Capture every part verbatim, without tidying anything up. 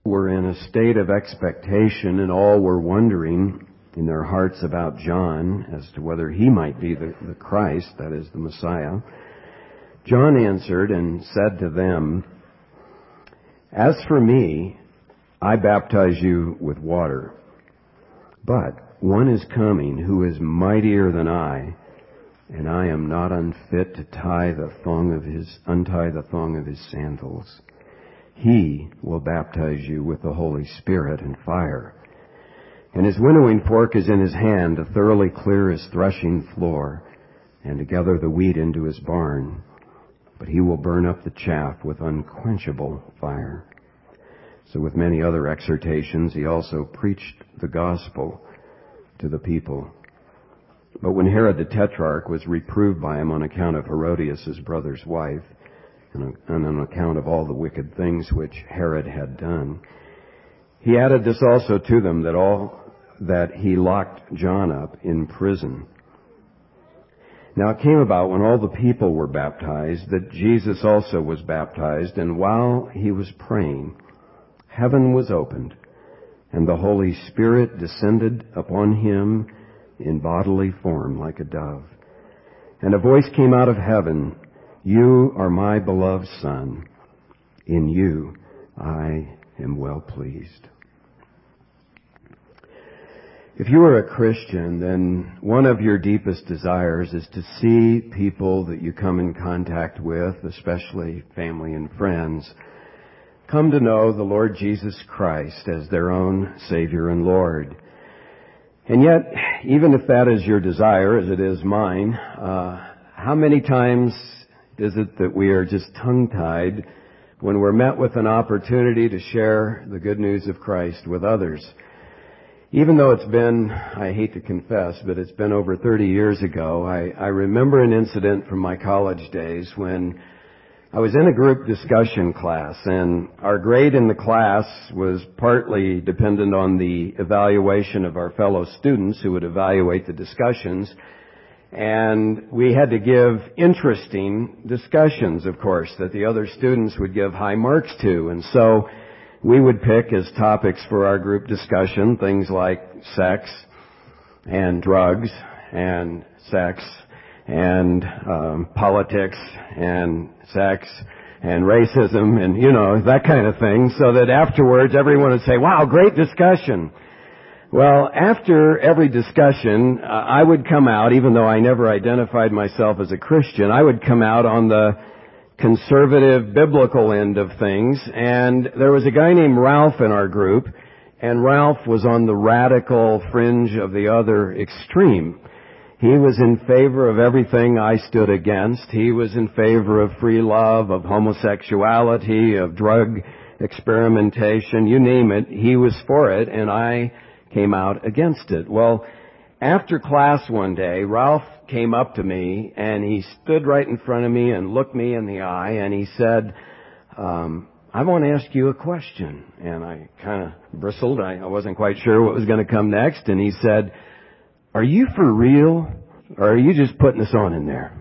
were in a state of expectation, and all were wondering in their hearts about John as to whether he might be the, the Christ, that is, the Messiah. John answered and said to them, "As for me, I baptize you with water, but one is coming who is mightier than I, and I am not unfit to tie the thong of his, untie the thong of his sandals. He will baptize you with the Holy Spirit and fire. And his winnowing fork is in his hand to thoroughly clear his threshing floor and to gather the wheat into his barn. But he will burn up the chaff with unquenchable fire." So with many other exhortations, he also preached the gospel to the people. But when Herod the Tetrarch was reproved by him on account of Herodias, his brother's wife, and on account of all the wicked things which Herod had done, he added this also to them, that all that he locked John up in prison. Now it came about, when all the people were baptized, that Jesus also was baptized, and while he was praying, heaven was opened, and the Holy Spirit descended upon him in bodily form like a dove. And a voice came out of heaven, "You are my beloved Son. In you I am well pleased." If you are a Christian, then one of your deepest desires is to see people that you come in contact with, especially family and friends, come to know the Lord Jesus Christ as their own Savior and Lord. And yet, even if that is your desire, as it is mine, uh, how many times is it that we are just tongue-tied when we're met with an opportunity to share the good news of Christ with others? Even though it's been, I hate to confess, but it's been over thirty years ago, I, I remember an incident from my college days when I was in a group discussion class, and our grade in the class was partly dependent on the evaluation of our fellow students who would evaluate the discussions. And we had to give interesting discussions, of course, that the other students would give high marks to. And so we would pick as topics for our group discussion things like sex and drugs and sex and um, politics and sex and racism and, you know, that kind of thing, so that afterwards everyone would say, "Wow, great discussion." Well, after every discussion, uh, I would come out, even though I never identified myself as a Christian, I would come out on the conservative biblical end of things. And there was a guy named Ralph in our group, and Ralph was on the radical fringe of the other extreme. He was in favor of everything I stood against. He was in favor of free love, of homosexuality, of drug experimentation, you name it. He was for it, and I came out against it. Well, after class one day, Ralph came up to me, and he stood right in front of me and looked me in the eye, and he said, um, "I want to ask you a question." And I kind of bristled. I, I wasn't quite sure what was going to come next. And he said, "Are you for real, or are you just putting this on in there?"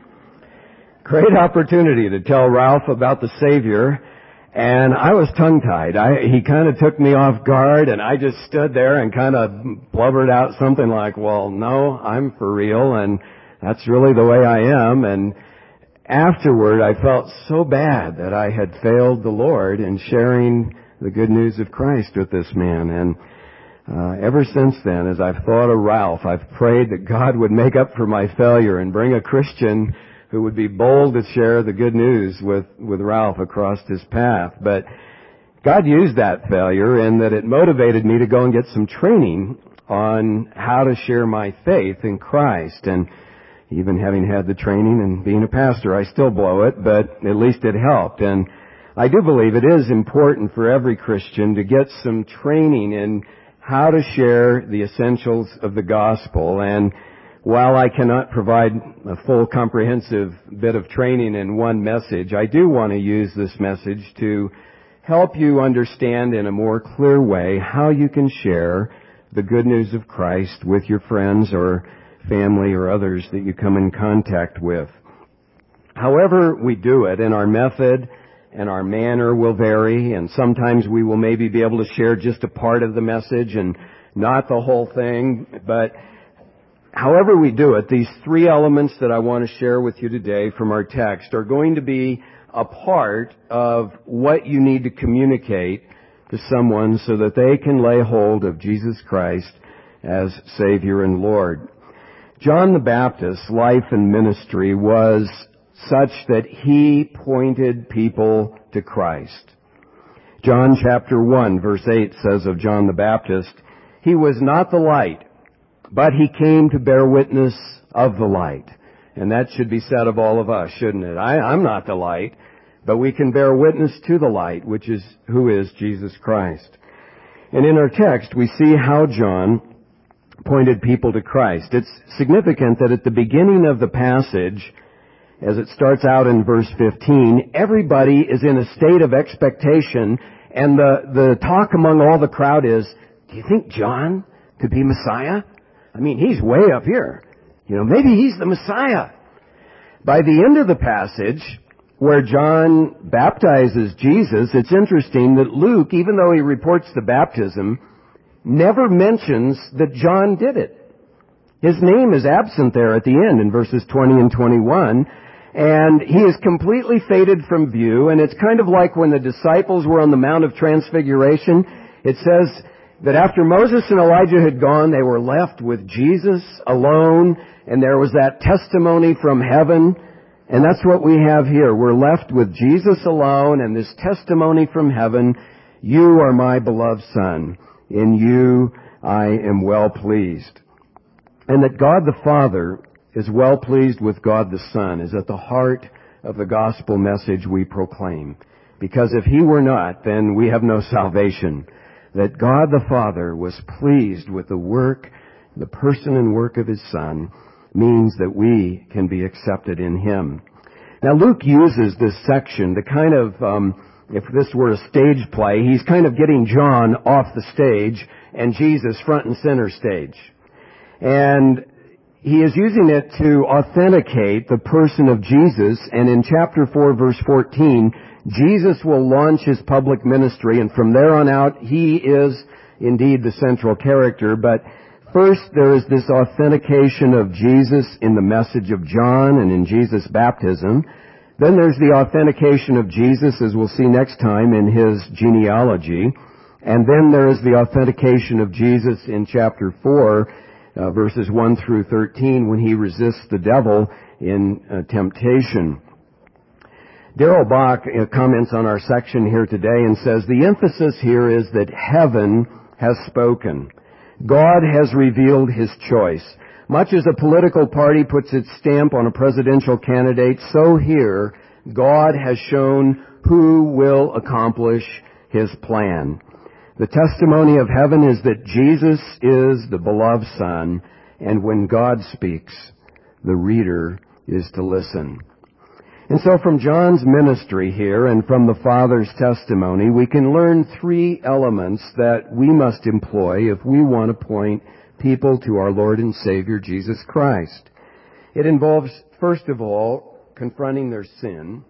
Great opportunity to tell Ralph about the Savior. And I was tongue-tied. I, he kind of took me off guard, and I just stood there and kind of blubbered out something like, "Well, no, I'm for real, and that's really the way I am." And afterward, I felt so bad that I had failed the Lord in sharing the good news of Christ with this man. And uh, ever since then, as I've thought of Ralph, I've prayed that God would make up for my failure and bring a Christian who would be bold to share the good news with, with Ralph across his path. But God used that failure in that it motivated me to go and get some training on how to share my faith in Christ. And even having had the training and being a pastor, I still blow it, but at least it helped. And I do believe it is important for every Christian to get some training in how to share the essentials of the gospel. And while I cannot provide a full comprehensive bit of training in one message, I do want to use this message to help you understand in a more clear way how you can share the good news of Christ with your friends or family or others that you come in contact with. However we do it, in our method and our manner will vary, and sometimes we will maybe be able to share just a part of the message and not the whole thing. But however we do it, these three elements that I want to share with you today from our text are going to be a part of what you need to communicate to someone so that they can lay hold of Jesus Christ as Savior and Lord. John the Baptist's life and ministry was such that he pointed people to Christ. John chapter one verse eight says of John the Baptist, "He was not the light, but he came to bear witness of the light." And that should be said of all of us, shouldn't it? I, I'm not the light, but we can bear witness to the light, which is who is Jesus Christ. And in our text, we see how John pointed people to Christ. It's significant that at the beginning of the passage, as it starts out in verse fifteen, everybody is in a state of expectation, and the, the talk among all the crowd is, do you think John could be Messiah? I mean, he's way up here. You know, maybe he's the Messiah. By the end of the passage, where John baptizes Jesus, it's interesting that Luke, even though he reports the baptism, never mentions that John did it. His name is absent there at the end in verses twenty and twenty-one, and he is completely faded from view, and it's kind of like when the disciples were on the Mount of Transfiguration. It says that after Moses and Elijah had gone, they were left with Jesus alone, and there was that testimony from heaven. And that's what we have here. We're left with Jesus alone and this testimony from heaven, "You are my beloved Son. In you I am well pleased." And that God the Father is well pleased with God the Son is at the heart of the gospel message we proclaim. Because if He were not, then we have no salvation. That God the Father was pleased with the work, the person and work of His Son, means that we can be accepted in Him. Now Luke uses this section to kind of, um, if this were a stage play, he's kind of getting John off the stage and Jesus front and center stage. And he is using it to authenticate the person of Jesus, and in chapter four verse fourteen, Jesus will launch His public ministry, and from there on out, He is indeed the central character, but first, there is this authentication of Jesus in the message of John and in Jesus' baptism. Then there's the authentication of Jesus, as we'll see next time, in His genealogy. And then there is the authentication of Jesus in chapter four, uh, verses one through thirteen, when He resists the devil in uh, temptation. Darrell Bach uh, comments on our section here today and says, the emphasis here is that heaven has spoken. God has revealed His choice. Much as a political party puts its stamp on a presidential candidate, so here God has shown who will accomplish His plan. The testimony of heaven is that Jesus is the beloved Son, and when God speaks, the reader is to listen. And so from John's ministry here and from the Father's testimony, we can learn three elements that we must employ if we want to point people to our Lord and Savior, Jesus Christ. It involves, first of all, confronting their sin.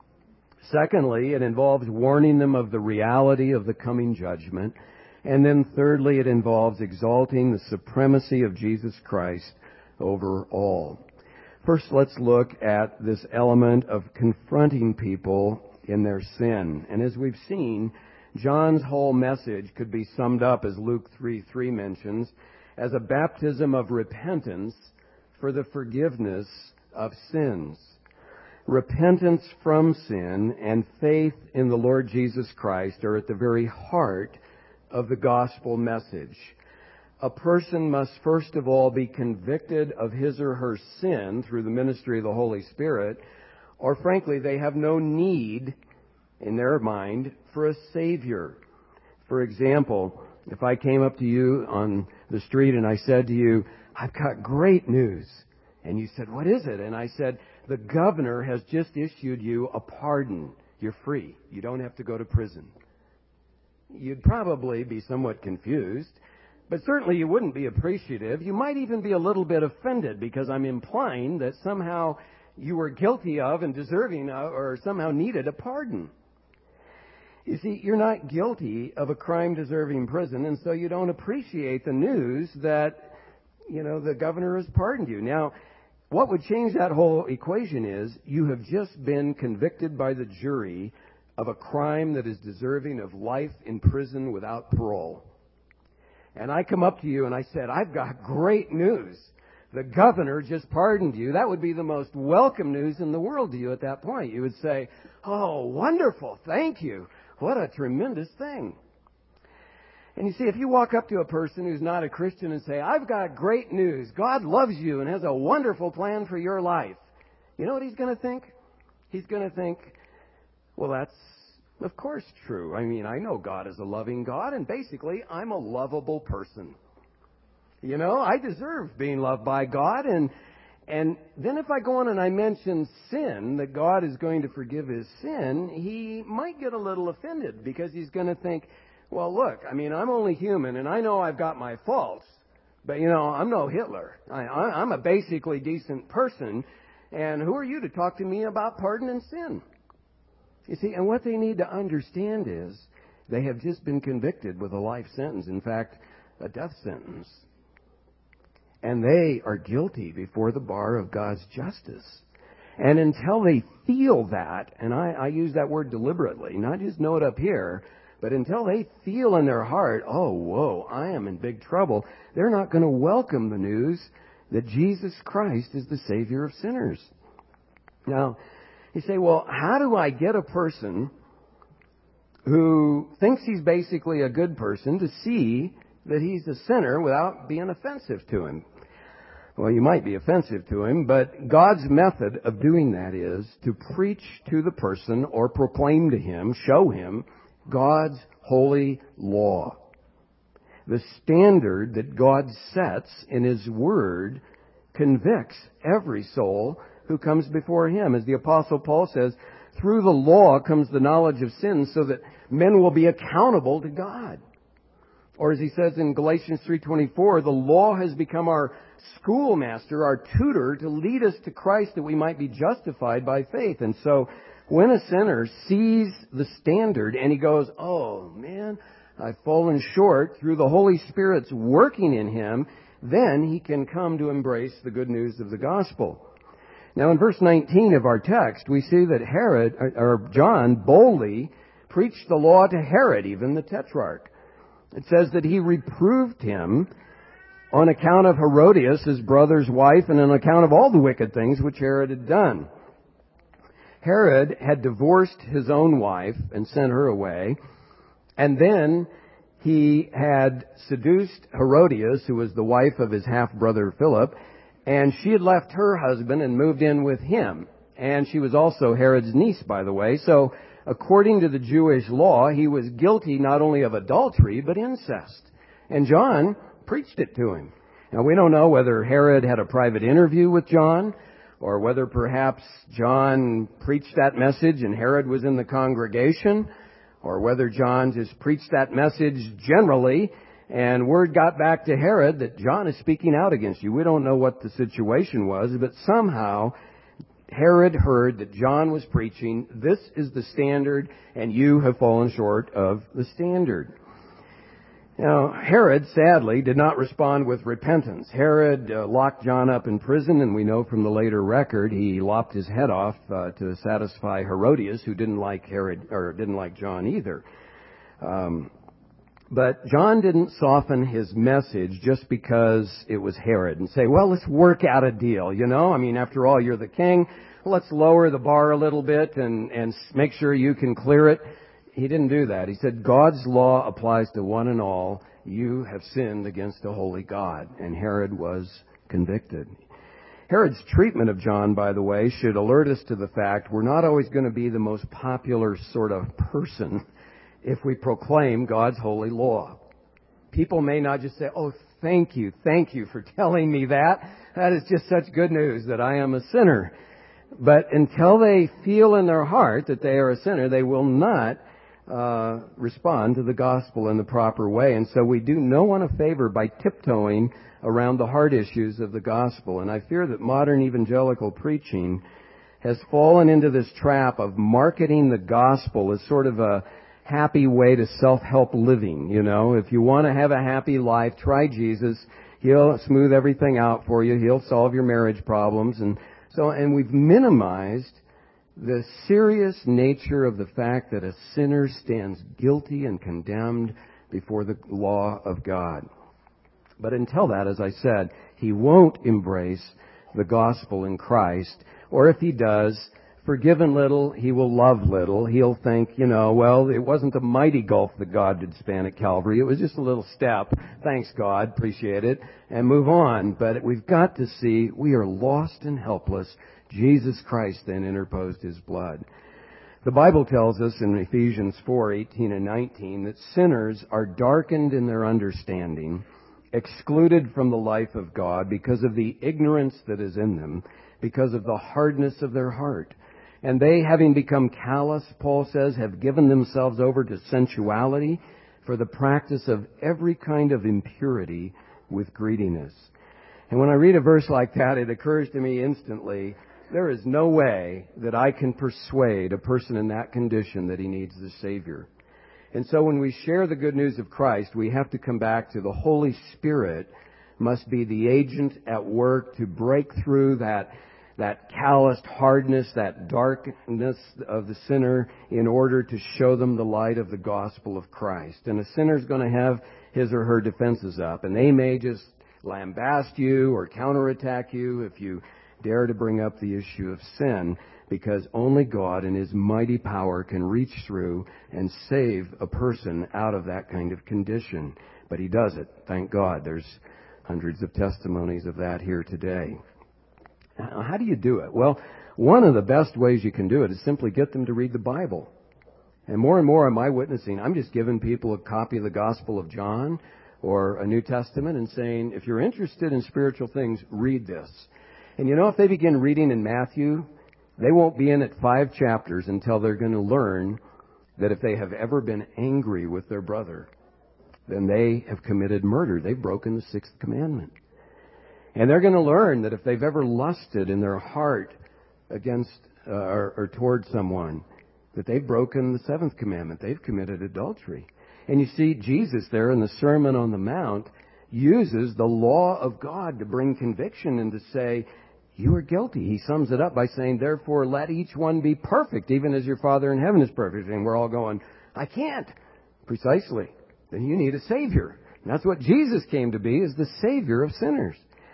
Secondly, it involves warning them of the reality of the coming judgment. And then thirdly, it involves exalting the supremacy of Jesus Christ over all. First, let's look at this element of confronting people in their sin. And as we've seen, John's whole message could be summed up, as Luke three three mentions, as a baptism of repentance for the forgiveness of sins. Repentance from sin and faith in the Lord Jesus Christ are at the very heart of the gospel message. A person must first of all be convicted of his or her sin through the ministry of the Holy Spirit, or frankly, they have no need in their mind for a Savior. For example, if I came up to you on the street and I said to you, I've got great news, and you said, what is it? And I said, the governor has just issued you a pardon. You're free. You don't have to go to prison. You'd probably be somewhat confused. But certainly you wouldn't be appreciative. You might even be a little bit offended because I'm implying that somehow you were guilty of and deserving of or somehow needed a pardon. You see, you're not guilty of a crime-deserving prison, and so you don't appreciate the news that, you know, the governor has pardoned you. Now, what would change that whole equation is you have just been convicted by the jury of a crime that is deserving of life in prison without parole. And I come up to you and I said, I've got great news. The governor just pardoned you. That would be the most welcome news in the world to you at that point. You would say, oh, wonderful, thank you. What a tremendous thing. And you see, if you walk up to a person who's not a Christian and say, I've got great news. God loves you and has a wonderful plan for your life. You know what he's going to think? He's going to think, well, that's, of course, true. I mean, I know God is a loving God, and basically, I'm a lovable person. You know, I deserve being loved by God, and and then if I go on and I mention sin, that God is going to forgive his sin, he might get a little offended because he's going to think, well, look, I mean, I'm only human, and I know I've got my faults, but, you know, I'm no Hitler. I, I, I'm a basically decent person, and who are you to talk to me about pardon and sin? You see, and what they need to understand is they have just been convicted with a life sentence, in fact, a death sentence. And they are guilty before the bar of God's justice. And until they feel that, and I, I use that word deliberately, not just know it up here, but until they feel in their heart, oh, whoa, I am in big trouble, they're not going to welcome the news that Jesus Christ is the Savior of sinners. Now, you say, well, how do I get a person who thinks he's basically a good person to see that he's a sinner without being offensive to him? Well, you might be offensive to him, but God's method of doing that is to preach to the person or proclaim to him, show him, God's holy law. The standard that God sets in his word convicts every soul who comes before him. As the Apostle Paul says, through the law comes the knowledge of sin so that men will be accountable to God. Or as he says in Galatians three twenty-four, the law has become our schoolmaster, our tutor, to lead us to Christ that we might be justified by faith. And so when a sinner sees the standard and he goes, oh man, I've fallen short, through the Holy Spirit's working in him, then he can come to embrace the good news of the gospel. Now in verse nineteen of our text, we see that Herod, or John, boldly preached the law to Herod, even the tetrarch. It says that he reproved him on account of Herodias, his brother's wife, and on account of all the wicked things which Herod had done. Herod had divorced his own wife and sent her away, and then he had seduced Herodias, who was the wife of his half-brother Philip, and she had left her husband and moved in with him. And she was also Herod's niece, by the way. So according to the Jewish law, he was guilty not only of adultery, but incest. And John preached it to him. Now, we don't know whether Herod had a private interview with John, or whether perhaps John preached that message and Herod was in the congregation, or whether John just preached that message generally, and word got back to Herod that John is speaking out against you. We don't know what the situation was, but somehow Herod heard that John was preaching, this is the standard, and you have fallen short of the standard. Now, Herod, sadly, did not respond with repentance. Herod uh, locked John up in prison, and we know from the later record he lopped his head off uh, to satisfy Herodias, who didn't like Herod or didn't like John either. Um, but John didn't soften his message just because it was Herod and say, well, let's work out a deal, you know? I mean, after all, you're the king. Let's lower the bar a little bit and, and make sure you can clear it. He didn't do that. He said, God's law applies to one and all. You have sinned against a holy God. And Herod was convicted. Herod's treatment of John, by the way, should alert us to the fact we're not always going to be the most popular sort of person if we proclaim God's holy law. People may not just say, oh, thank you, thank you for telling me that. That is just such good news that I am a sinner. But until they feel in their heart that they are a sinner, they will not uh, respond to the gospel in the proper way. And so we do no one a favor by tiptoeing around the hard issues of the gospel. And I fear that modern evangelical preaching has fallen into this trap of marketing the gospel as sort of a happy way to self-help living, you know. If you want to have a happy life, try Jesus. He'll smooth everything out for you. He'll solve your marriage problems. And so, and we've minimized the serious nature of the fact that a sinner stands guilty and condemned before the law of God. But until that, as I said, he won't embrace the gospel in Christ. Or if he does, forgiven little, he will love little. He'll think, you know, well, it wasn't the mighty gulf that God did span at Calvary. It was just a little step. Thanks, God. Appreciate it. And move on. But we've got to see we are lost and helpless. Jesus Christ then interposed his blood. The Bible tells us in Ephesians four, eighteen and nineteen that sinners are darkened in their understanding, excluded from the life of God because of the ignorance that is in them, because of the hardness of their heart. And they, having become callous, Paul says, have given themselves over to sensuality for the practice of every kind of impurity with greediness. And when I read a verse like that, it occurs to me instantly, there is no way that I can persuade a person in that condition that he needs the Savior. And so when we share the good news of Christ, we have to come back to the Holy Spirit must be the agent at work to break through that that calloused hardness, that darkness of the sinner in order to show them the light of the gospel of Christ. And a sinner's going to have his or her defenses up, and they may just lambast you or counterattack you if you dare to bring up the issue of sin, because only God in His mighty power can reach through and save a person out of that kind of condition. But He does it. Thank God. There's hundreds of testimonies of that here today. Now, how do you do it? Well, one of the best ways you can do it is simply get them to read the Bible. And more and more in my witnessing, I'm just giving people a copy of the Gospel of John or a New Testament and saying, if you're interested in spiritual things, read this. And you know, if they begin reading in Matthew, they won't be in it five chapters until they're going to learn that if they have ever been angry with their brother, then they have committed murder. They've broken the sixth commandment. And they're going to learn that if they've ever lusted in their heart against uh, or, or toward someone, that they've broken the seventh commandment. They've committed adultery. And you see, Jesus there in the Sermon on the Mount uses the law of God to bring conviction and to say, you are guilty. He sums it up by saying, therefore, let each one be perfect, even as your Father in heaven is perfect. And we're all going, I can't. Precisely. Then you need a Savior. And that's what Jesus came to be, is the Savior of sinners.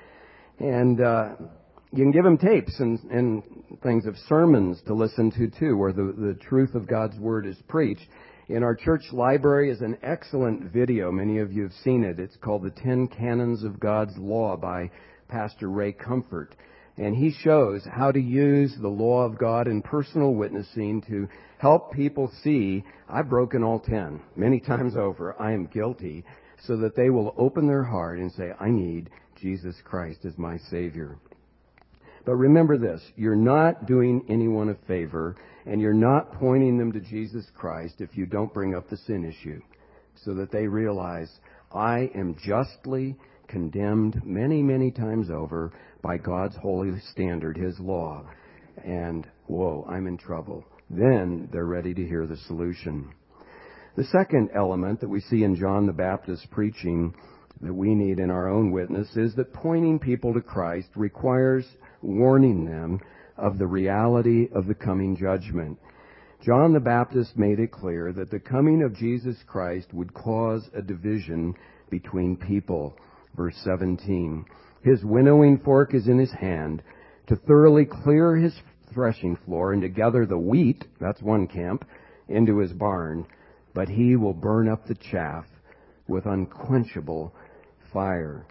And uh, you can give them tapes and, and things of sermons to listen to, too, where the, the truth of God's Word is preached. In our church library is an excellent video. Many of you have seen it. It's called The Ten Canons of God's Law by Pastor Ray Comfort. And he shows how to use the law of God in personal witnessing to help people see, I've broken all ten many times over. I am guilty, so that they will open their heart and say, I need Jesus Christ as my Savior. But remember this, you're not doing anyone a favor, and you're not pointing them to Jesus Christ if you don't bring up the sin issue, so that they realize, I am justly condemned many, many times over by God's holy standard, His law. And, whoa, I'm in trouble. Then they're ready to hear the solution. The second element that we see in John the Baptist's preaching that we need in our own witness is that pointing people to Christ requires warning them of the reality of the coming judgment. John the Baptist made it clear that the coming of Jesus Christ would cause a division between people. Verse seventeen, His winnowing fork is in His hand to thoroughly clear His threshing floor and to gather the wheat, that's one camp, into His barn, but He will burn up the chaff with unquenchable fire.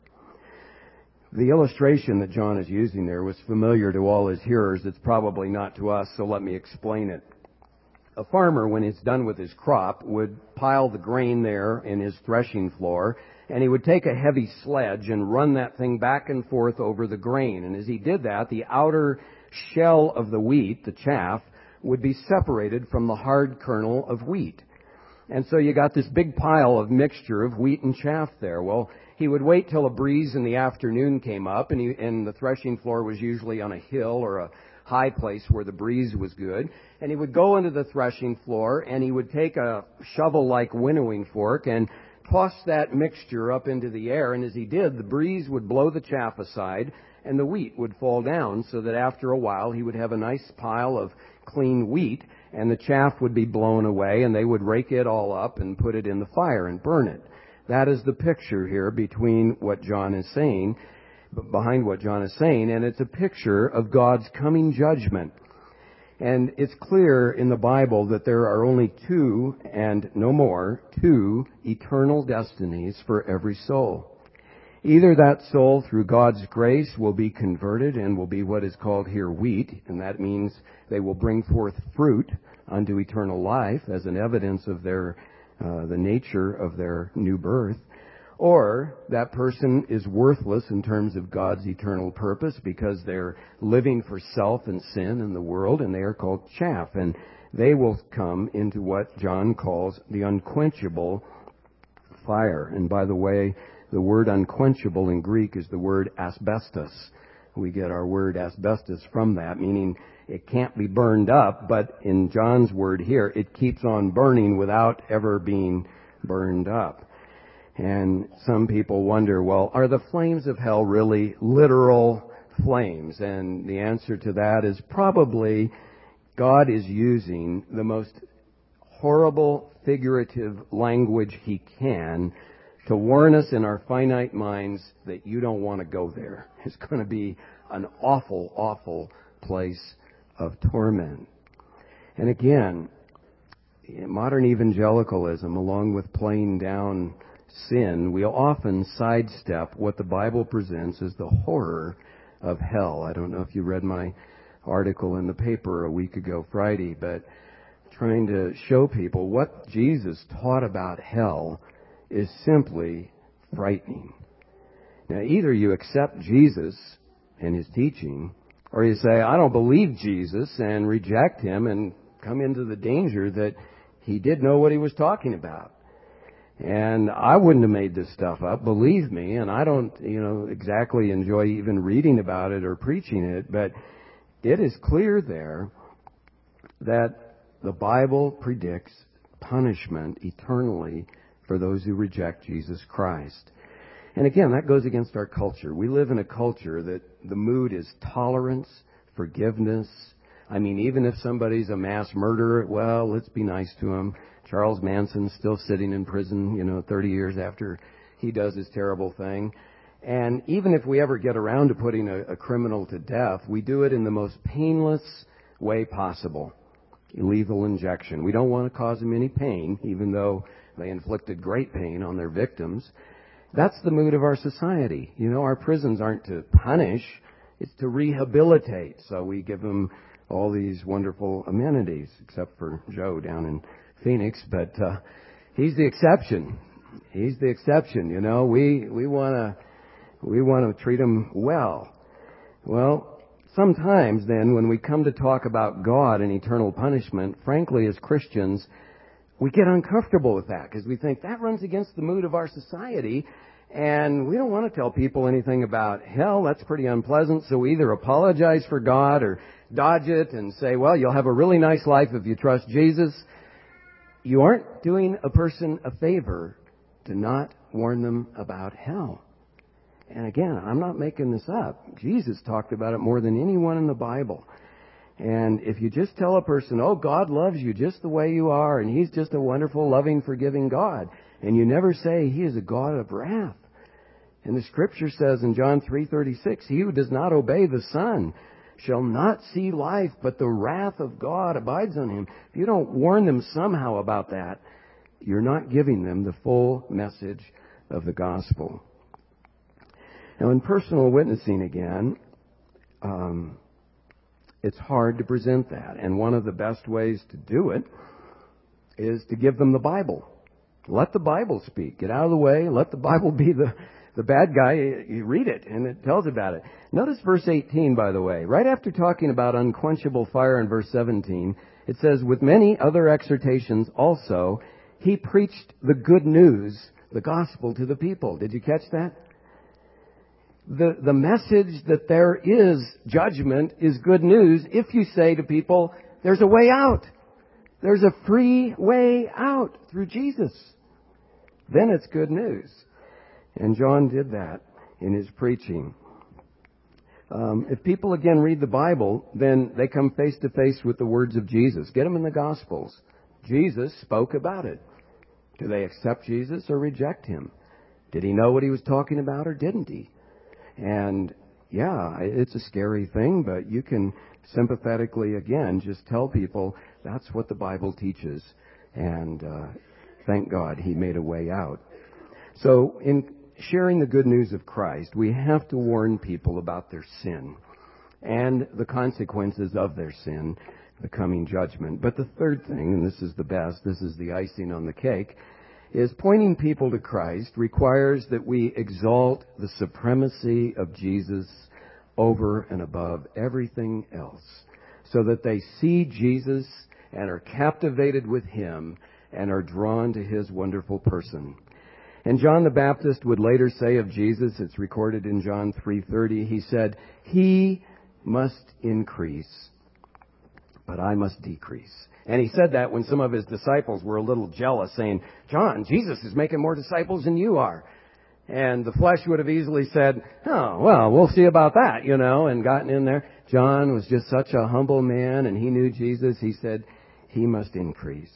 The illustration that John is using there was familiar to all his hearers. It's probably not to us, so let me explain it. A farmer, when he's done with his crop, would pile the grain there in his threshing floor, and he would take a heavy sledge and run that thing back and forth over the grain. And as he did that, the outer shell of the wheat, the chaff, would be separated from the hard kernel of wheat. And so you got this big pile of mixture of wheat and chaff there. Well, he would wait till a breeze in the afternoon came up, and, he, and the threshing floor was usually on a hill or a high place where the breeze was good. And he would go into the threshing floor, and he would take a shovel-like winnowing fork and toss that mixture up into the air. And as he did, the breeze would blow the chaff aside, and the wheat would fall down, so that after a while he would have a nice pile of clean wheat, and the chaff would be blown away, and they would rake it all up and put it in the fire and burn it. That is the picture here between what John is saying, behind what John is saying, and it's a picture of God's coming judgment. And it's clear in the Bible that there are only two, and no more, two eternal destinies for every soul. Either that soul, through God's grace, will be converted and will be what is called here wheat, and that means they will bring forth fruit unto eternal life as an evidence of their uh, the nature of their new birth, or that person is worthless in terms of God's eternal purpose because they're living for self and sin in the world, and they are called chaff, and they will come into what John calls the unquenchable fire. And by the way, the word unquenchable in Greek is the word asbestos. We get our word asbestos from that, meaning it can't be burned up, but in John's word here, it keeps on burning without ever being burned up. And some people wonder, well, are the flames of hell really literal flames? And the answer to that is probably God is using the most horrible figurative language He can to warn us in our finite minds that you don't want to go there. It's going to be an awful, awful place of torment. And again, modern evangelicalism, along with playing down sin, we'll often sidestep what the Bible presents as the horror of hell. I don't know if you read my article in the paper a week ago Friday, but trying to show people what Jesus taught about hell is simply frightening. Now, either you accept Jesus and His teaching, or you say, I don't believe Jesus, and reject Him and come into the danger that He did know what He was talking about. And I wouldn't have made this stuff up, believe me, and I don't, you know, exactly enjoy even reading about it or preaching it, but it is clear there that the Bible predicts punishment eternally for those who reject Jesus Christ. And again, that goes against our culture. We live in a culture that the mood is tolerance, forgiveness. I mean, even if somebody's a mass murderer, well, let's be nice to him. Charles Manson's still sitting in prison, you know, thirty years after he does his terrible thing. And even if we ever get around to putting a, a criminal to death, we do it in the most painless way possible. Lethal injection. We don't want to cause them any pain, even though they inflicted great pain on their victims. That's the mood of our society. You know, our prisons aren't to punish, it's to rehabilitate. So we give them all these wonderful amenities, except for Joe down in Phoenix, but uh, he's the exception. He's the exception, you know. We we want to we want to treat him well. Well, sometimes then when we come to talk about God and eternal punishment, frankly, as Christians, we get uncomfortable with that because we think that runs against the mood of our society, and we don't want to tell people anything about hell. That's pretty unpleasant, so we either apologize for God or dodge it and say, well, you'll have a really nice life if you trust Jesus. You aren't doing a person a favor to not warn them about hell. And again, I'm not making this up. Jesus talked about it more than anyone in the Bible. And if you just tell a person, oh, God loves you just the way you are, and He's just a wonderful, loving, forgiving God, and you never say He is a God of wrath. And the Scripture says in John three thirty-six, he who does not obey the Son shall not see life, but the wrath of God abides on him. If you don't warn them somehow about that, you're not giving them the full message of the gospel. Now, in personal witnessing again, um, it's hard to present that. And one of the best ways to do it is to give them the Bible. Let the Bible speak. Get out of the way. Let the Bible be the, the bad guy. You read it, and it tells about it. Notice verse eighteen, by the way. Right after talking about unquenchable fire in verse seventeen, it says, with many other exhortations also, he preached the good news, the gospel, to the people. Did you catch that? the, the message that there is judgment is good news if you say to people, there's a way out. There's a free way out through Jesus. Then it's good news. And John did that in his preaching. Um, if people again read the Bible, then they come face to face with the words of Jesus. Get them in the Gospels. Jesus spoke about it. Do they accept Jesus or reject him? Did he know what he was talking about or didn't he? And yeah, it's a scary thing, but you can sympathetically, again, just tell people that's what the Bible teaches. And uh, thank God he made a way out. So in sharing the good news of Christ, we have to warn people about their sin and the consequences of their sin, the coming judgment. But the third thing, and this is the best, this is the icing on the cake, is pointing people to Christ requires that we exalt the supremacy of Jesus over and above everything else, so that they see Jesus and are captivated with him and are drawn to his wonderful person. And John the Baptist would later say of Jesus, it's recorded in John three thirty, he said, "He must increase, but I must decrease." And he said that when some of his disciples were a little jealous, saying, "John, Jesus is making more disciples than you are." And the flesh would have easily said, "Oh, well, we'll see about that," you know, and gotten in there. John was just such a humble man, and he knew Jesus. He said, "He must increase,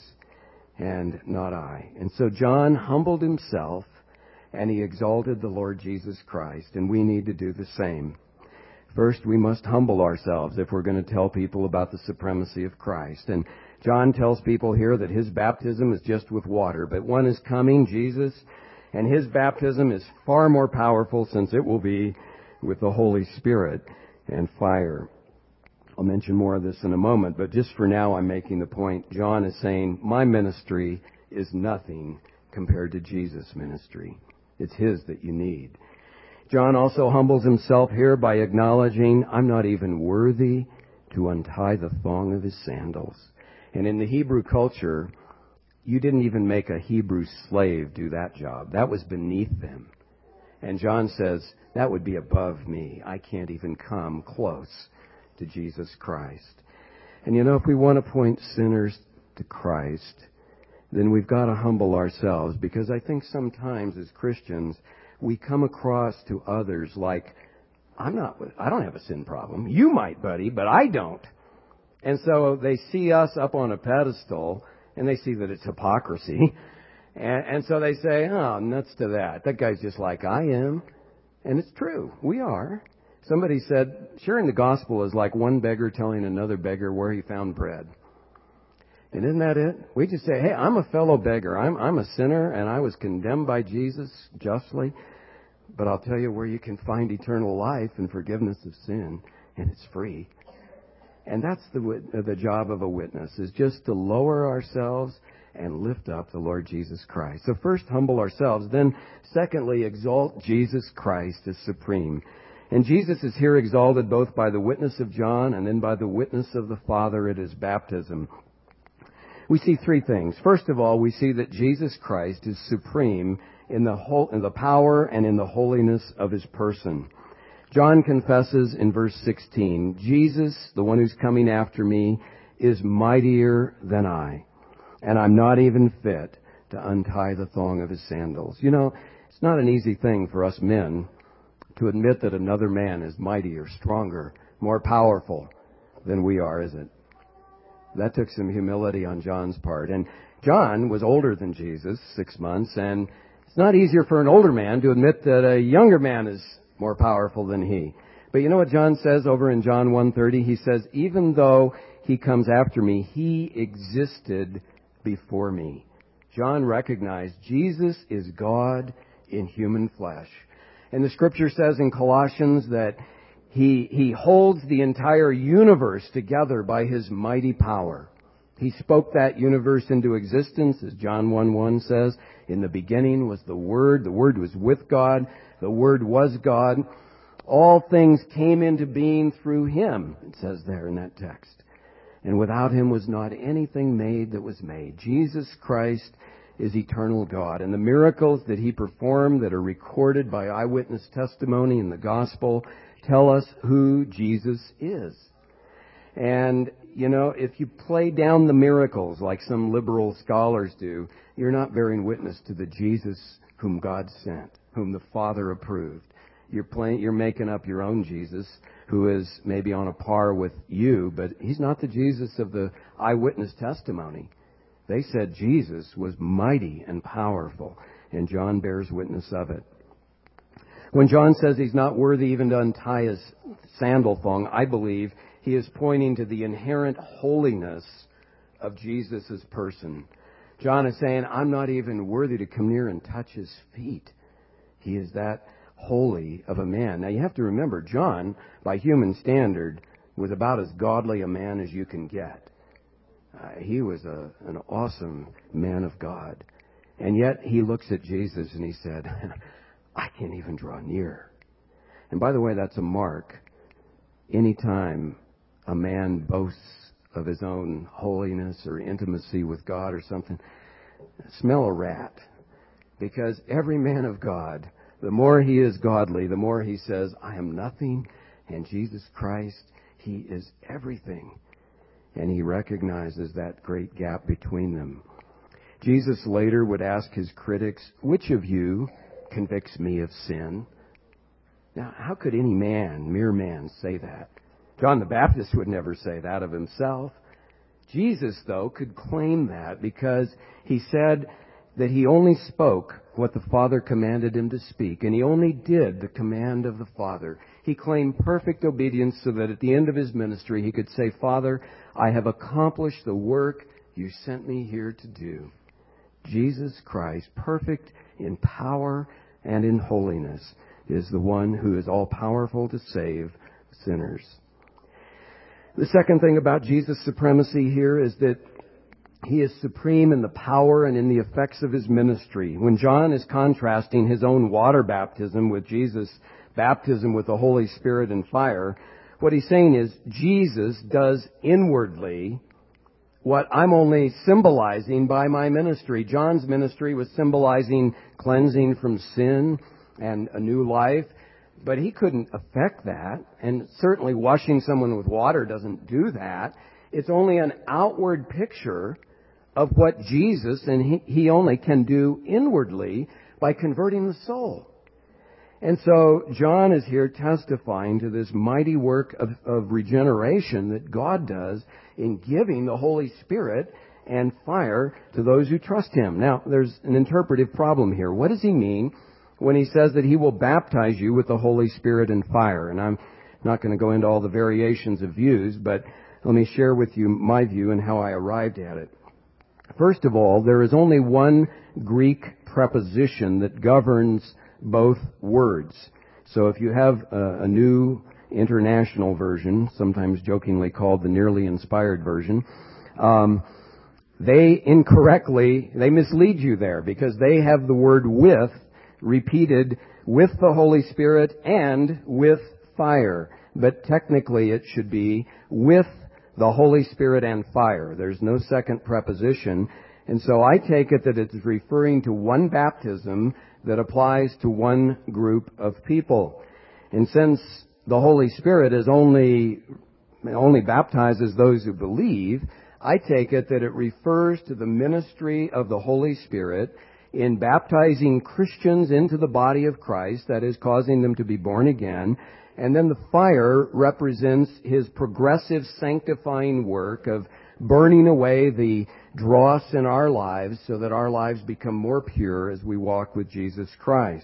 and not I." And so John humbled himself, and he exalted the Lord Jesus Christ, and we need to do the same. First, we must humble ourselves if we're going to tell people about the supremacy of Christ. And John tells people here that his baptism is just with water, but one is coming, Jesus, and his baptism is far more powerful since it will be with the Holy Spirit and fire. I'll mention more of this in a moment, but just for now I'm making the point. John is saying, my ministry is nothing compared to Jesus' ministry. It's his that you need. John also humbles himself here by acknowledging, I'm not even worthy to untie the thong of his sandals. And in the Hebrew culture, you didn't even make a Hebrew slave do that job. That was beneath them. And John says, that would be above me. I can't even come close to Jesus Christ. And you know, if we want to point sinners to Christ, then we've got to humble ourselves, because I think sometimes as Christians, we come across to others like, I'm not, I don't have a sin problem. You might, buddy, but I don't. And so they see us up on a pedestal, and they see that it's hypocrisy. And, and so they say, oh, nuts to that. That guy's just like I am. And it's true. We are. Somebody said, sharing the gospel is like one beggar telling another beggar where he found bread. And isn't that it? We just say, hey, I'm a fellow beggar. I'm, I'm a sinner, and I was condemned by Jesus justly. But I'll tell you where you can find eternal life and forgiveness of sin, and it's free. And that's the, the job of a witness, is just to lower ourselves and lift up the Lord Jesus Christ. So first, humble ourselves. Then, secondly, exalt Jesus Christ as supreme. And Jesus is here exalted both by the witness of John and then by the witness of the Father at his baptism. We see three things. First of all, we see that Jesus Christ is supreme in the whole, in the power and in the holiness of his person. John confesses in verse sixteen, Jesus, the one who's coming after me, is mightier than I, and I'm not even fit to untie the thong of his sandals. You know, it's not an easy thing for us men to admit that another man is mightier, stronger, more powerful than we are, is it? That took some humility on John's part. And John was older than Jesus, six months, and it's not easier for an older man to admit that a younger man is more powerful than he. But you know what John says over in John one thirty? He says, even though he comes after me, he existed before me. John recognized Jesus is God in human flesh. And the scripture says in Colossians that He, he holds the entire universe together by his mighty power. He spoke that universe into existence, as John one one says. In the beginning was the Word. The Word was with God. The Word was God. All things came into being through him, it says there in that text. And without him was not anything made that was made. Jesus Christ is eternal God. And the miracles that he performed that are recorded by eyewitness testimony in the gospel tell us who Jesus is. And, you know, if you play down the miracles like some liberal scholars do, you're not bearing witness to the Jesus whom God sent, whom the Father approved. You're playing, you're making up your own Jesus, who is maybe on a par with you, but he's not the Jesus of the eyewitness testimony. They said Jesus was mighty and powerful, and John bears witness of it. When John says he's not worthy even to untie his sandal thong, I believe he is pointing to the inherent holiness of Jesus' person. John is saying, I'm not even worthy to come near and touch his feet. He is that holy of a man. Now you have to remember, John, by human standard, was about as godly a man as you can get. Uh, he was a, an awesome man of God. And yet he looks at Jesus and he said, I can't even draw near. And by the way, that's a mark. Anytime a man boasts of his own holiness or intimacy with God or something, smell a rat. Because every man of God, the more he is godly, the more he says, I am nothing, and Jesus Christ, he is everything. And he recognizes that great gap between them. Jesus later would ask his critics, which of you convicts me of sin? Now, how could any man, mere man, say that? John the Baptist would never say that of himself. Jesus, though, could claim that because he said that he only spoke what the Father commanded him to speak, and he only did the command of the Father. He claimed perfect obedience so that at the end of his ministry he could say, Father, I have accomplished the work you sent me here to do. Jesus Christ, perfect in power and in holiness, is the one who is all-powerful to save sinners. The second thing about Jesus' supremacy here is that he is supreme in the power and in the effects of his ministry. When John is contrasting his own water baptism with Jesus' baptism with the Holy Spirit and fire, what he's saying is Jesus does inwardly what I'm only symbolizing by my ministry. John's ministry was symbolizing cleansing from sin and a new life, but he couldn't affect that, and certainly washing someone with water doesn't do that. It's only an outward picture of what Jesus, and he, he only can do inwardly by converting the soul. And so John is here testifying to this mighty work of, of regeneration that God does in giving the Holy Spirit and fire to those who trust him. Now, there's an interpretive problem here. What does he mean when he says that he will baptize you with the Holy Spirit and fire? And I'm not going to go into all the variations of views, but let me share with you my view and how I arrived at it. First of all, there is only one Greek preposition that governs both words. So if you have a, a new international version, sometimes jokingly called the nearly inspired version, um, they incorrectly, they mislead you there because they have the word with repeated with the Holy Spirit and with fire. But technically it should be with the Holy Spirit and fire. There's no second preposition. And so I take it that it's referring to one baptism that applies to one group of people. And since the Holy Spirit is only, only baptizes those who believe, I take it that it refers to the ministry of the Holy Spirit in baptizing Christians into the body of Christ, that is, causing them to be born again. And then the fire represents his progressive sanctifying work of burning away the dross in our lives so that our lives become more pure as we walk with Jesus Christ.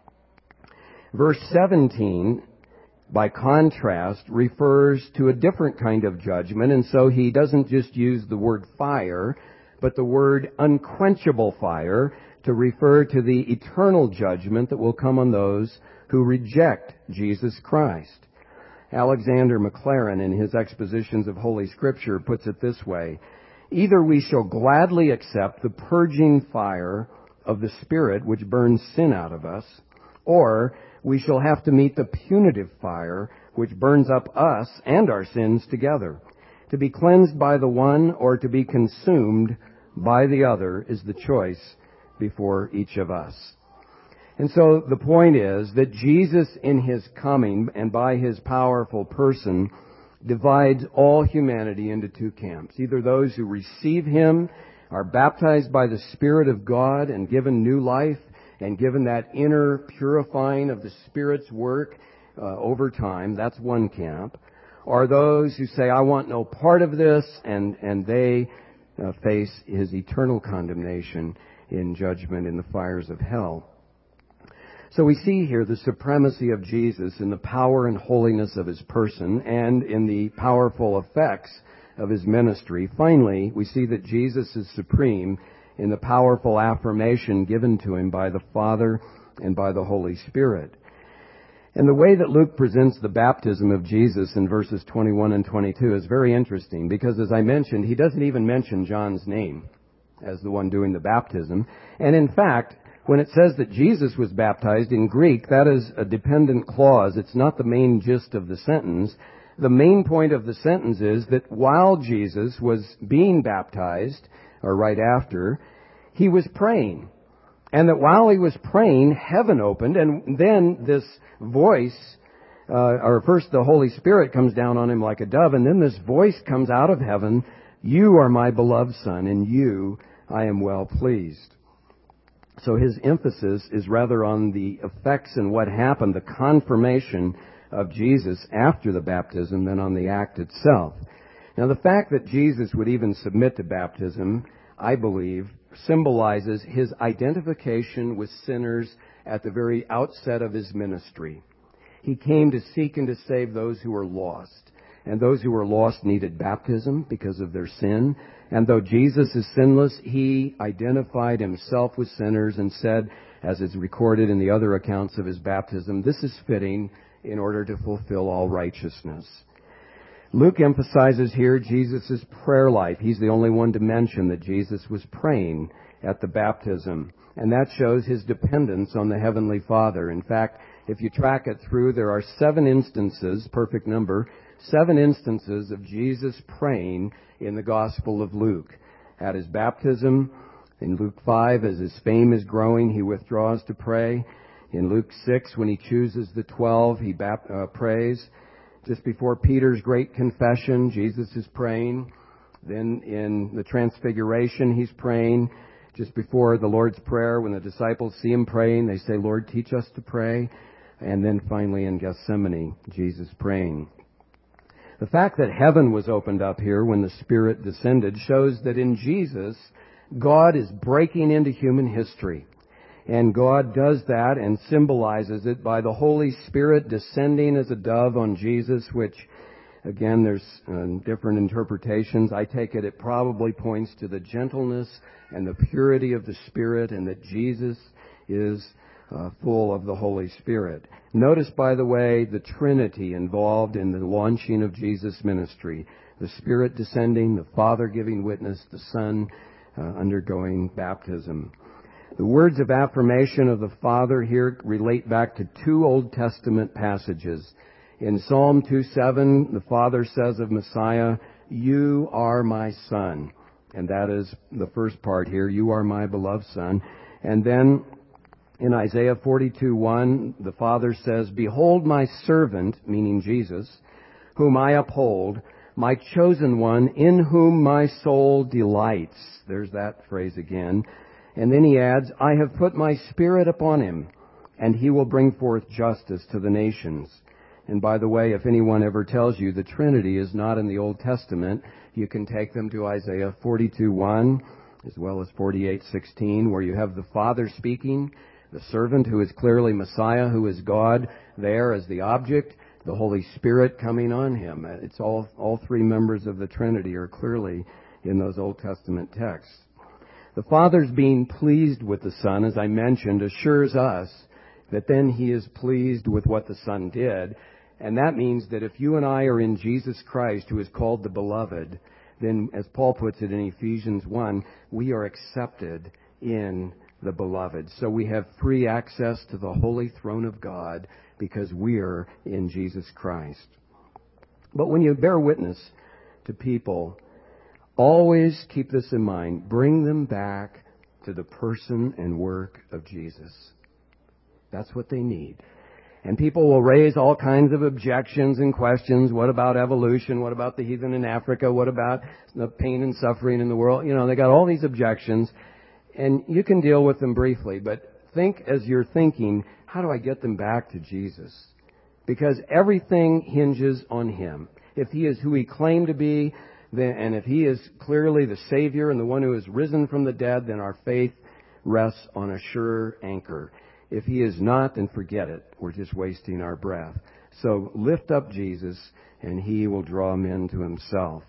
Verse seventeen, by contrast, refers to a different kind of judgment, and so he doesn't just use the word fire, but the word unquenchable fire to refer to the eternal judgment that will come on those who reject Jesus Christ. Alexander Maclaren, in his expositions of Holy Scripture, puts it this way: either we shall gladly accept the purging fire of the Spirit which burns sin out of us, or we shall have to meet the punitive fire which burns up us and our sins together, to be cleansed by the one or to be consumed by the other is the choice before each of us. And so the point is that Jesus in his coming and by his powerful person divides all humanity into two camps. Either those who receive him, are baptized by the Spirit of God and given new life and given that inner purifying of the Spirit's work uh, over time. That's one camp. Or those who say, I want no part of this, and, and they uh, face his eternal condemnation in judgment in the fires of hell. So we see here the supremacy of Jesus in the power and holiness of his person and in the powerful effects of his ministry. Finally, we see that Jesus is supreme in the powerful affirmation given to him by the Father and by the Holy Spirit. And the way that Luke presents the baptism of Jesus in verses twenty-one and twenty-two is very interesting because, as I mentioned, he doesn't even mention John's name as the one doing the baptism. And in fact, when it says that Jesus was baptized in Greek, that is a dependent clause. It's not the main gist of the sentence. The main point of the sentence is that while Jesus was being baptized, or right after, he was praying. And that while he was praying, heaven opened, and then this voice, uh, or first the Holy Spirit comes down on him like a dove, and then this voice comes out of heaven, "You are my beloved Son, in you I am well pleased." So his emphasis is rather on the effects and what happened, the confirmation of Jesus after the baptism than on the act itself. Now, the fact that Jesus would even submit to baptism, I believe, symbolizes his identification with sinners at the very outset of his ministry. He came to seek and to save those who were lost. And those who were lost needed baptism because of their sin. And though Jesus is sinless, he identified himself with sinners and said, as is recorded in the other accounts of his baptism, this is fitting in order to fulfill all righteousness. Luke emphasizes here Jesus' prayer life. He's the only one to mention that Jesus was praying at the baptism. And that shows his dependence on the Heavenly Father. In fact, if you track it through, there are seven instances, perfect number, seven instances of Jesus praying in the Gospel of Luke. At his baptism, in Luke five, as his fame is growing, he withdraws to pray. In Luke six, when he chooses the twelve, he bap- uh, prays. Just before Peter's great confession, Jesus is praying. Then in the Transfiguration, he's praying. Just before the Lord's Prayer, when the disciples see him praying, they say, Lord, teach us to pray. And then finally in Gethsemane, Jesus praying. The fact that heaven was opened up here when the Spirit descended shows that in Jesus, God is breaking into human history. And God does that and symbolizes it by the Holy Spirit descending as a dove on Jesus, which, again, there's uh, different interpretations. I take it it probably points to the gentleness and the purity of the Spirit, and that Jesus is uh, full of the Holy Spirit. Notice, by the way, the Trinity involved in the launching of Jesus' ministry. The Spirit descending, the Father giving witness, the Son uh, undergoing baptism. The words of affirmation of the Father here relate back to two Old Testament passages. In Psalm two seven, the Father says of Messiah, "You are my Son." And that is the first part here, "You are my beloved Son." And then in Isaiah forty-two one, the Father says, "Behold my servant," meaning Jesus, "whom I uphold, my chosen one, in whom my soul delights." There's that phrase again. And then he adds, "I have put my Spirit upon him, and he will bring forth justice to the nations." And by the way, if anyone ever tells you the Trinity is not in the Old Testament, you can take them to Isaiah forty-two one, as well as forty-eight sixteen, where you have the Father speaking, the servant who is clearly Messiah, who is God, there as the object, the Holy Spirit coming on him. It's all, all three members of the Trinity are clearly in those Old Testament texts. The Father's being pleased with the Son, as I mentioned, assures us that then he is pleased with what the Son did. And that means that if you and I are in Jesus Christ, who is called the Beloved, then, as Paul puts it in Ephesians one, we are accepted in the Beloved. So we have free access to the holy throne of God because we are in Jesus Christ. But when you bear witness to people, Always keep this in mind. Bring them back to the person and work of Jesus. That's what they need. And people will raise all kinds of objections and questions. What about evolution? What about the heathen in Africa? What about the pain and suffering in the world? You know, they got all these objections, and you can deal with them briefly. But think as you're thinking, how do I get them back to Jesus? Because everything hinges on Him. If He is who He claimed to be, then, and if He is clearly the Savior and the one who has risen from the dead, then our faith rests on a sure anchor. If He is not, then forget it. We're just wasting our breath. So lift up Jesus, and He will draw men to Himself.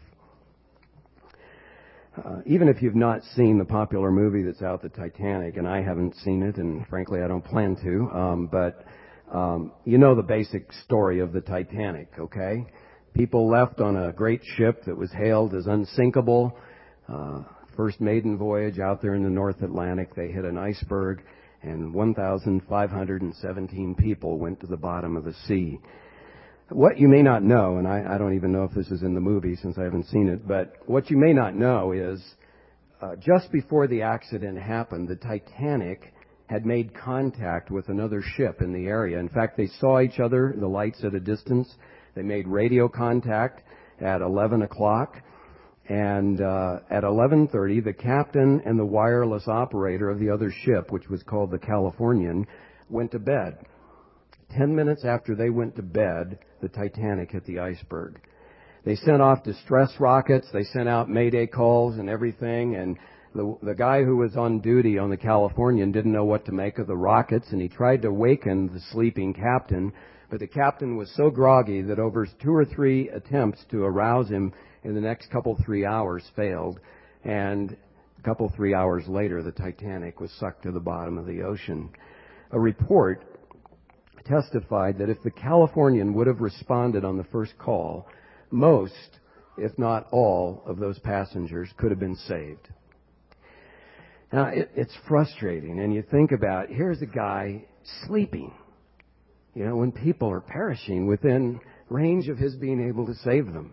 Uh, even if you've not seen the popular movie that's out, The Titanic, and I haven't seen it, and frankly I don't plan to, um, but um, you know the basic story of the Titanic, okay? People left on a great ship that was hailed as unsinkable. Uh, first maiden voyage out there in the North Atlantic, they hit an iceberg, and one thousand five hundred seventeen people went to the bottom of the sea. What you may not know, and I, I don't even know if this is in the movie since I haven't seen it, but what you may not know is uh, just before the accident happened, the Titanic had made contact with another ship in the area. In fact, they saw each other, the lights at a distance. They made radio contact at eleven o'clock. And uh, at eleven thirty, the captain and the wireless operator of the other ship, which was called the Californian, went to bed. Ten minutes after they went to bed, the Titanic hit the iceberg. They sent off distress rockets. They sent out mayday calls and everything. And the, the guy who was on duty on the Californian didn't know what to make of the rockets, and he tried to waken the sleeping captain. But the captain was so groggy that over two or three attempts to arouse him in the next couple, three hours failed. And a couple, three hours later, the Titanic was sucked to the bottom of the ocean. A report testified that if the Californian would have responded on the first call, most, if not all, of those passengers could have been saved. Now, it, it's frustrating. And you think about, here's a guy sleeping. You know, when people are perishing within range of his being able to save them.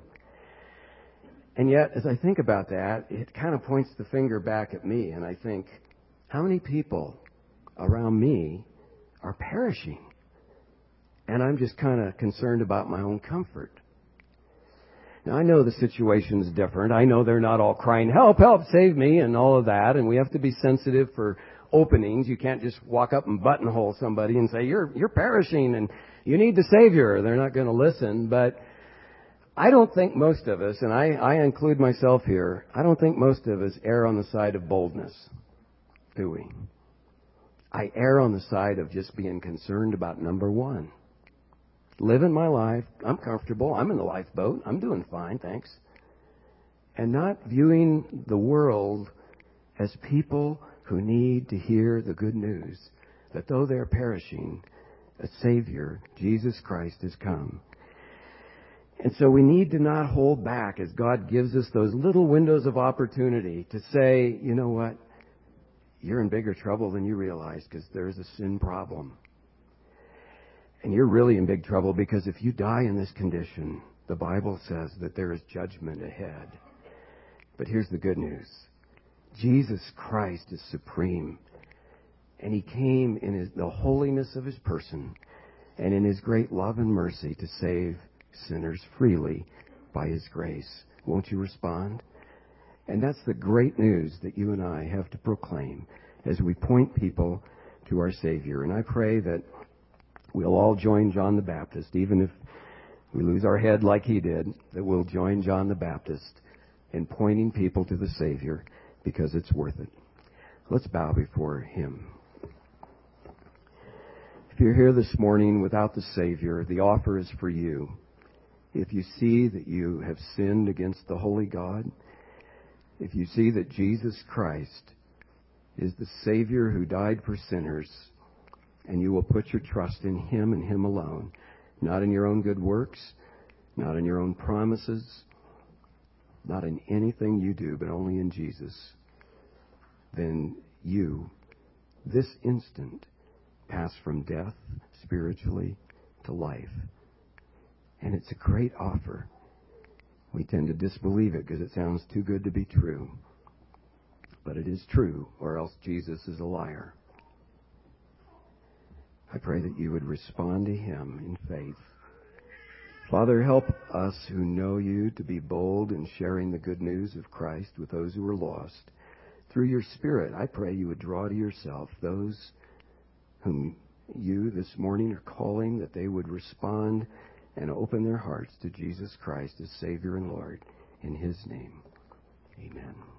And yet, as I think about that, it kind of points the finger back at me, and I think, how many people around me are perishing? And I'm just kind of concerned about my own comfort. Now, I know the situation's different. I know they're not all crying, help, help, save me, and all of that, and we have to be sensitive for openings. You can't just walk up and buttonhole somebody and say, you're you're perishing and you need the Savior. They're not going to listen. But I don't think most of us, and I, I include myself here, I don't think most of us err on the side of boldness, do we? I err on the side of just being concerned about number one. Living my life, I'm comfortable, I'm in the lifeboat, I'm doing fine, thanks. And not viewing the world as people who need to hear the good news that though they're perishing, a Savior, Jesus Christ, has come. And so we need to not hold back as God gives us those little windows of opportunity to say, you know what, you're in bigger trouble than you realize because there's a sin problem. And you're really in big trouble because if you die in this condition, the Bible says that there is judgment ahead. But here's the good news. Jesus Christ is supreme. And He came in his, the holiness of His person and in His great love and mercy to save sinners freely by His grace. Won't you respond? And that's the great news that you and I have to proclaim as we point people to our Savior. And I pray that we'll all join John the Baptist, even if we lose our head like he did, that we'll join John the Baptist in pointing people to the Savior because it's worth it. Let's bow before Him. If you're here this morning without the Savior, the offer is for you. If you see that you have sinned against the holy God, if you see that Jesus Christ is the Savior who died for sinners, and you will put your trust in Him and Him alone, not in your own good works, not in your own promises, not in anything you do, but only in Jesus, then you, this instant, pass from death spiritually to life. And it's a great offer. We tend to disbelieve it because it sounds too good to be true. But it is true, or else Jesus is a liar. I pray that you would respond to him in faith. Father, help us who know you to be bold in sharing the good news of Christ with those who are lost. Through your Spirit, I pray you would draw to yourself those whom you this morning are calling, that they would respond and open their hearts to Jesus Christ as Savior and Lord. In his name, amen.